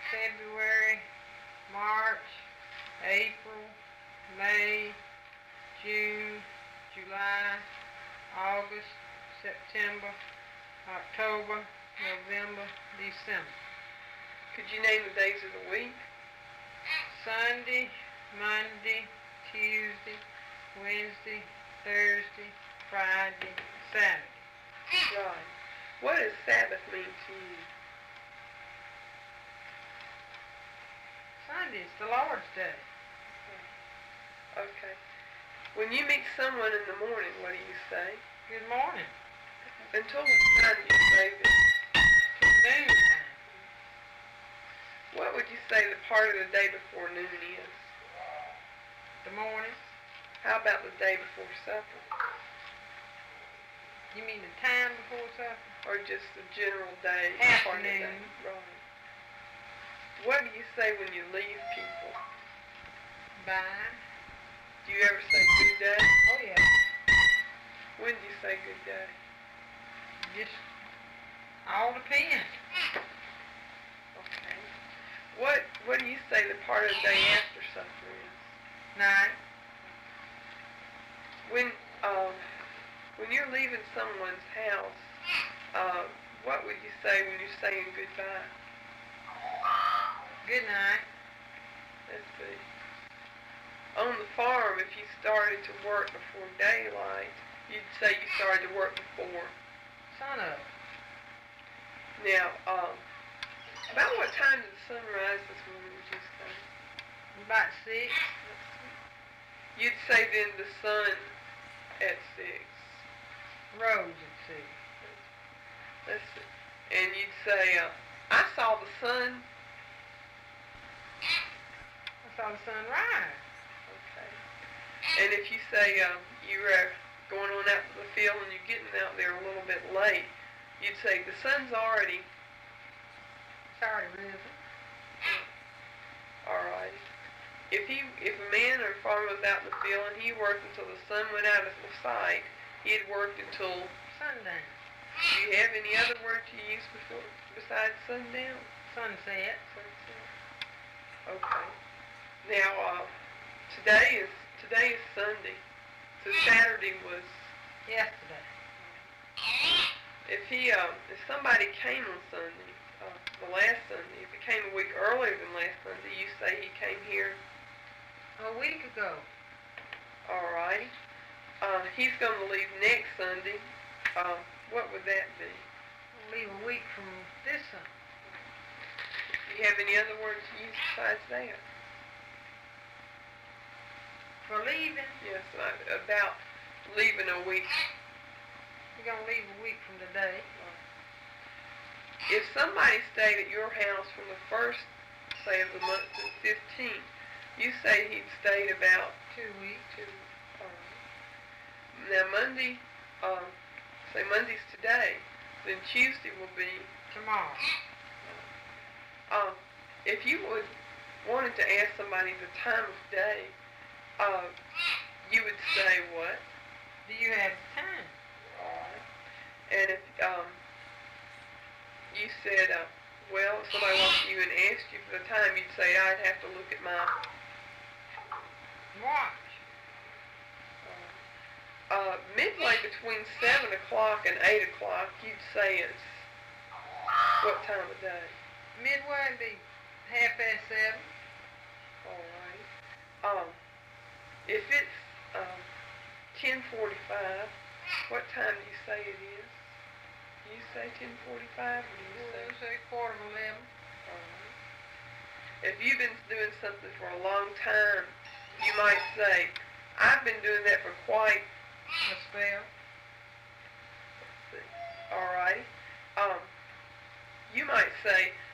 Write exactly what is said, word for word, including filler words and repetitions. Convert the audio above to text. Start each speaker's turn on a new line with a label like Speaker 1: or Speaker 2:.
Speaker 1: February, March, April, May, June, July, August, September, October, November, December.
Speaker 2: Could you name the days of the week?
Speaker 1: Sunday, Monday, Tuesday, Wednesday, Thursday, Friday, Saturday.
Speaker 2: Right. What does Sabbath mean to you?
Speaker 1: Sunday is the Lord's Day.
Speaker 2: Okay. When you meet someone in the morning, what do you say?
Speaker 1: Good morning.
Speaker 2: Until what time do you say this?
Speaker 1: Noon time.
Speaker 2: What would you say the part of the day before noon is?
Speaker 1: The morning.
Speaker 2: How about the day before supper?
Speaker 1: You mean the time before supper?
Speaker 2: Or just the general day? Part of the day?
Speaker 1: Afternoon.
Speaker 2: Right. What do you say when you leave people?
Speaker 1: Bye.
Speaker 2: Do you ever say good day?
Speaker 1: Oh yeah.
Speaker 2: When do you say good day?
Speaker 1: Just all depends.
Speaker 2: Okay. What What do you say the part of the day after supper is?
Speaker 1: Night.
Speaker 2: When um when you're leaving someone's house, uh, what would you say when you're saying goodbye?
Speaker 1: Good night.
Speaker 2: Let's see. On the farm, if you started to work before daylight, you'd say you started to work before.
Speaker 1: Sun up.
Speaker 2: Now, um, about what time did the sun rise this morning, would you say?
Speaker 1: About six.
Speaker 2: You'd say then the sun at six.
Speaker 1: Rose at six.
Speaker 2: Let's see. And you'd say, uh, I saw the sun.
Speaker 1: I saw the sun rise.
Speaker 2: Okay. And if you say um, you were going on out to the field and you're getting out there a little bit late, you'd say the sun's already.
Speaker 1: It's already risen.
Speaker 2: All right. If he, if a man or a farmer was out in the field and he worked until the sun went out of sight, he'd worked until.
Speaker 1: Sundown.
Speaker 2: Do you have any other word you use before besides sundown?
Speaker 1: Sunset.
Speaker 2: Sunset. Okay. Now, uh, today is today is Sunday, so Saturday was.
Speaker 1: Yesterday.
Speaker 2: If he, uh, if somebody came on Sunday, uh, the last Sunday, if he came a week earlier than last Sunday, you say he came here.
Speaker 1: A week ago.
Speaker 2: All right. Uh, he's going to leave next Sunday. Uh, what would that be?
Speaker 1: We'll leave a week from this Sunday.
Speaker 2: Do you have any other words to use besides that?
Speaker 1: For leaving,
Speaker 2: Yes, uh, about leaving a week.
Speaker 1: we're going to leave a week from today.
Speaker 2: If somebody stayed at your house from the first, say, of the month to the fifteenth, you say he'd stayed about
Speaker 1: Two weeks.
Speaker 2: two. All right. Now Monday, um, say Monday's today, then Tuesday will be.
Speaker 1: Tomorrow.
Speaker 2: Um, if you would wanted to ask somebody the time of day, uh, you would say what?
Speaker 1: Do you have time?
Speaker 2: Alright. And if um, you said, uh, well, if somebody walked to you and asked you for the time, you'd say, I'd have to look at my
Speaker 1: Watch.
Speaker 2: uh, midway between seven o'clock and eight o'clock. You'd say it's what time of day?
Speaker 1: Midway would be half past seven.
Speaker 2: Alright. Um, if it's um, ten forty-five, what time do you say it is? Do you say ten forty-five or do you say?
Speaker 1: We'll say quarter of eleven.
Speaker 2: Alright. If you've been doing something for a long time, you might say, I've been doing that for quite
Speaker 1: A spell.
Speaker 2: Alright. Um, you might say,